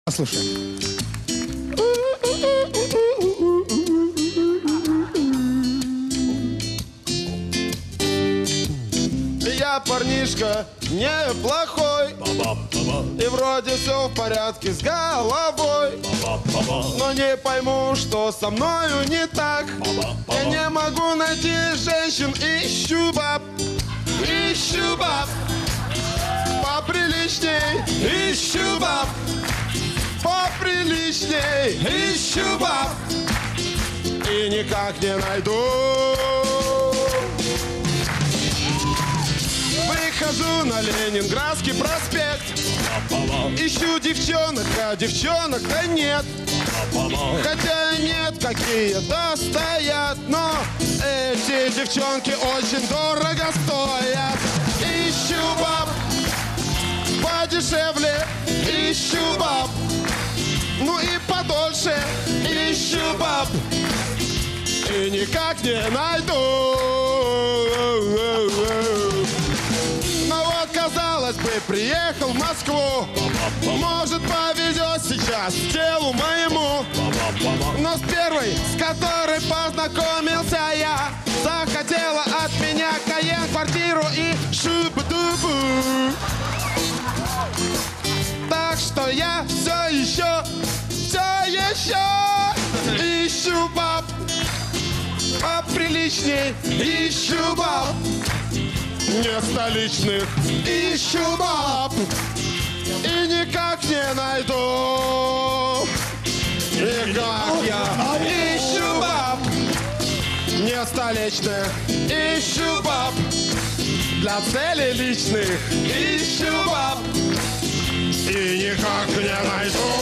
Послушаем. Я парнишка неплохой, и вроде все в порядке с головой, но не пойму, что со мною не так. Я не могу найти женщин, ищу баб поприличней, ищу баб поприличней, ищу баб и никак не найду. Выхожу на Ленинградский проспект, ищу девчонок, а девчонок-то нет. Хотя нет, какие-то стоят, но эти девчонки очень дорого стоят. Ищу баб подешевле, ищу баб, ну и подольше, ищу баб и никак не найду. Но вот, казалось бы, приехал в Москву, может, повезет сейчас делу моему. Но с первой, с которой познакомился я, захотела от меня Кайен, квартиру и шубу-дубу. Так что я все еще ищу баб поприличней, ищу баб не столичных, ищу баб и никак не найду. Никак я ищу баб не столичных, ищу баб для целей личных, ищу баб и никак не найду.